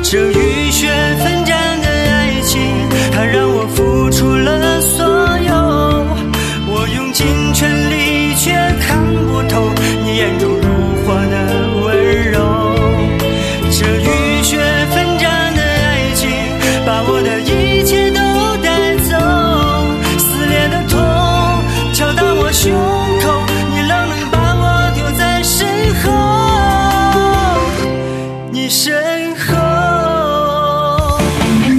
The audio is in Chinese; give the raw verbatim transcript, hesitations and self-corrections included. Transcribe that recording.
这雨雪纷展的爱情，它让我付出了所有，我用尽全力却看不透你眼中